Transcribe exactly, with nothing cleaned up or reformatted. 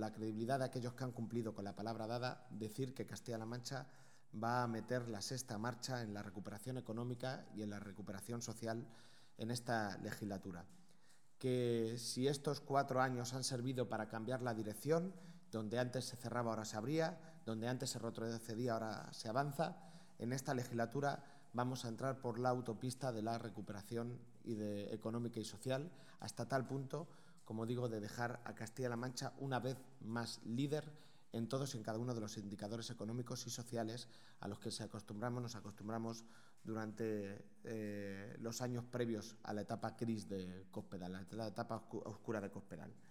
la credibilidad de aquellos que han cumplido con la palabra dada, decir que Castilla-La Mancha va a meter la sexta marcha en la recuperación económica y en la recuperación social en esta legislatura. Que si estos cuatro años han servido para cambiar la dirección, donde antes se cerraba ahora se abría, donde antes se retrocedía ahora se avanza, en esta legislatura vamos a entrar por la autopista de la recuperación y de económica y social, hasta tal punto, como digo, de dejar a Castilla-La Mancha una vez más líder en todos y en cada uno de los indicadores económicos y sociales a los que se acostumbramos, nos acostumbramos durante eh, los años previos a la etapa gris de Cospedal, a la etapa oscura de Cospedal.